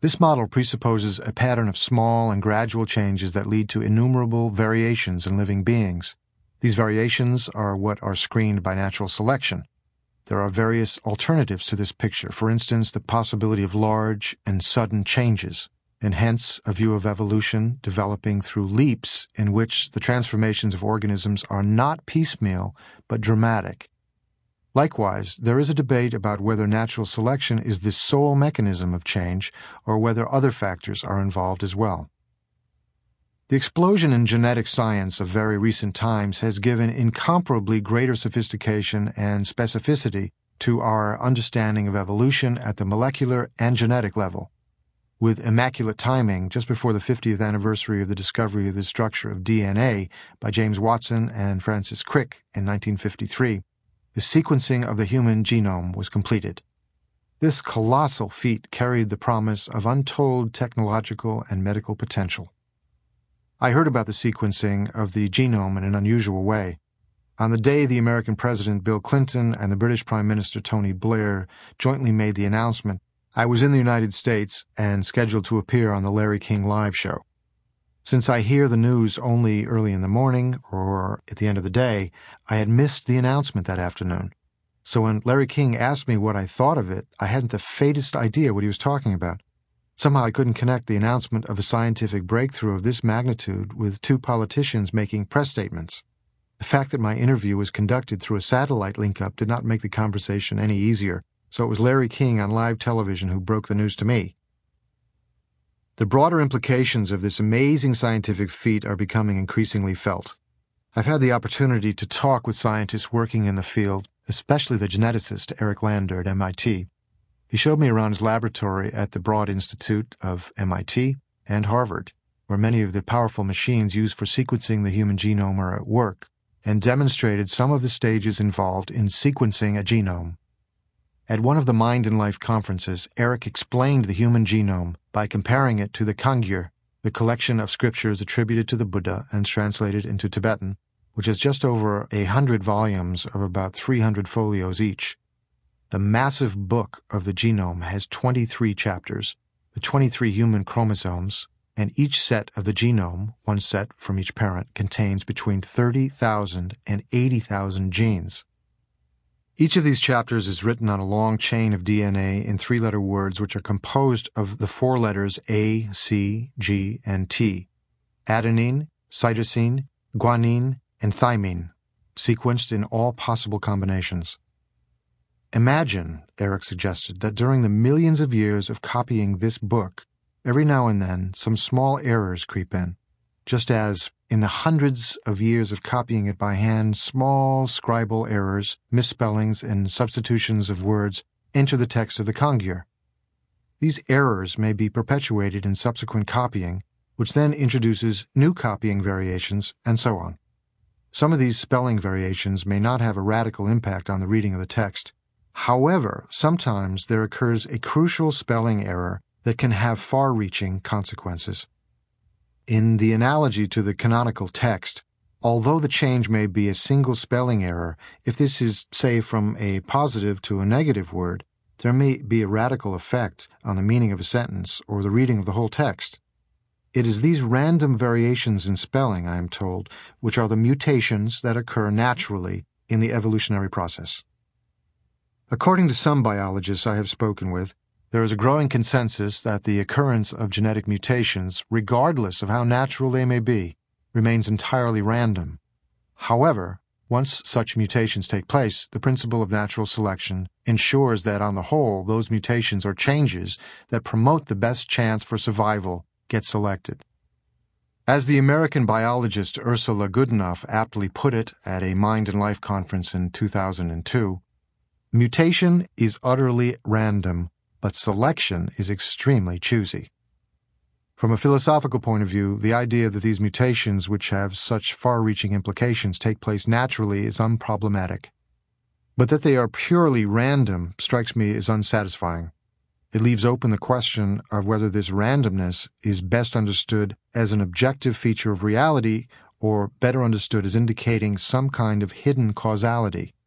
This model presupposes a pattern of small and gradual changes that lead to innumerable variations in living beings. These variations are what are screened by natural selection. There are various alternatives to this picture, for instance, the possibility of large and sudden changes, and hence a view of evolution developing through leaps in which the transformations of organisms are not piecemeal but dramatic. Likewise, there is a debate about whether natural selection is the sole mechanism of change or whether other factors are involved as well. The explosion in genetic science of very recent times has given incomparably greater sophistication and specificity to our understanding of evolution at the molecular and genetic level. With immaculate timing, just before the 50th anniversary of the discovery of the structure of DNA by James Watson and Francis Crick in 1953, the sequencing of the human genome was completed. This colossal feat carried the promise of untold technological and medical potential. I heard about the sequencing of the genome in an unusual way. On the day the American President Bill Clinton and the British Prime Minister Tony Blair jointly made the announcement, I was in the United States and scheduled to appear on the Larry King Live show. Since I hear the news only early in the morning or at the end of the day, I had missed the announcement that afternoon. So when Larry King asked me what I thought of it, I hadn't the faintest idea what he was talking about. Somehow I couldn't connect the announcement of a scientific breakthrough of this magnitude with two politicians making press statements. The fact that my interview was conducted through a satellite link-up did not make the conversation any easier, so it was Larry King on live television who broke the news to me. The broader implications of this amazing scientific feat are becoming increasingly felt. I've had the opportunity to talk with scientists working in the field, especially the geneticist Eric Lander at MIT. He showed me around his laboratory at the Broad Institute of MIT and Harvard, where many of the powerful machines used for sequencing the human genome are at work, and demonstrated some of the stages involved in sequencing a genome. At one of the Mind and Life conferences, Eric explained the human genome by comparing it to the Kangyur, the collection of scriptures attributed to the Buddha and translated into Tibetan, which has just over 100 volumes of about 300 folios each. The massive book of the genome has 23 chapters, the 23 human chromosomes, and each set of the genome, one set from each parent, contains between 30,000 and 80,000 genes. Each of these chapters is written on a long chain of DNA in three-letter words which are composed of the four letters A, C, G, and T: adenine, cytosine, guanine, and thymine, sequenced in all possible combinations. Imagine, Eric suggested, that during the millions of years of copying this book, every now and then some small errors creep in, just as, in the hundreds of years of copying it by hand, small scribal errors, misspellings, and substitutions of words enter the text of the Kangyur. These errors may be perpetuated in subsequent copying, which then introduces new copying variations, and so on. Some of these spelling variations may not have a radical impact on the reading of the text. However, sometimes there occurs a crucial spelling error that can have far-reaching consequences. In the analogy to the canonical text, although the change may be a single spelling error, if this is, say, from a positive to a negative word, there may be a radical effect on the meaning of a sentence or the reading of the whole text. It is these random variations in spelling, I am told, which are the mutations that occur naturally in the evolutionary process. According to some biologists I have spoken with, there is a growing consensus that the occurrence of genetic mutations, regardless of how natural they may be, remains entirely random. However, once such mutations take place, the principle of natural selection ensures that on the whole those mutations or changes that promote the best chance for survival get selected. As the American biologist Ursula Goodenough aptly put it at a Mind and Life conference in 2002, mutation is utterly random, but selection is extremely choosy. From a philosophical point of view, the idea that these mutations, which have such far-reaching implications, take place naturally is unproblematic. But that they are purely random strikes me as unsatisfying. It leaves open the question of whether this randomness is best understood as an objective feature of reality or better understood as indicating some kind of hidden causality.